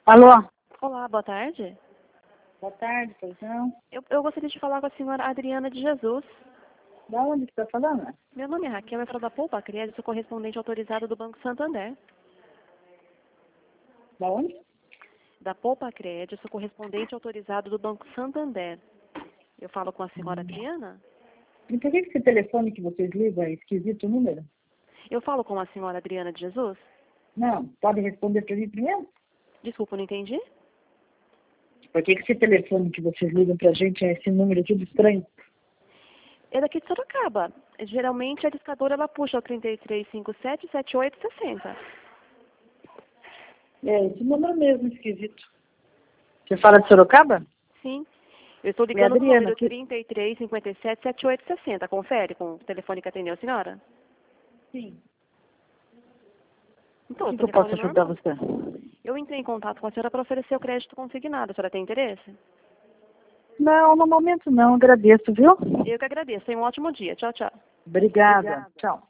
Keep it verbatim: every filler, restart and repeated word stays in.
Alô? Olá, boa tarde. Boa tarde, pois não? Eu, eu gostaria de falar com a senhora Adriana de Jesus. Da onde que você está falando? Meu nome é Raquel, eu falo da Poupa Crédito, sou correspondente autorizado do Banco Santander. Da onde? Da Poupa Crédito, sou correspondente autorizado do Banco Santander. Eu falo com a senhora Adriana? E por que que esse telefone que vocês ligam é esquisito o número? Eu falo com a senhora Adriana de Jesus? Não, pode responder para mim primeiro? Desculpa, não entendi? Por que que esse telefone que vocês ligam pra gente é esse número tudo estranho? É daqui de Sorocaba. Geralmente a discadora ela puxa o trinta e três, cinquenta e sete, setenta e oito, sessenta. É, esse número mesmo esquisito. Você fala de Sorocaba? Sim. Eu estou E ligando no Adriana, número que... trinta e três, cinquenta e sete, setenta e oito, sessenta. Confere com o telefone que atendeu a senhora? Sim. Então, O o que, que eu posso telefone ajudar normal. você? Eu entrei em contato com a senhora para oferecer o crédito consignado. A senhora tem interesse? Não, no momento não, agradeço, viu? Eu que agradeço. Tenha um ótimo dia. Tchau, tchau. Obrigada. Tchau.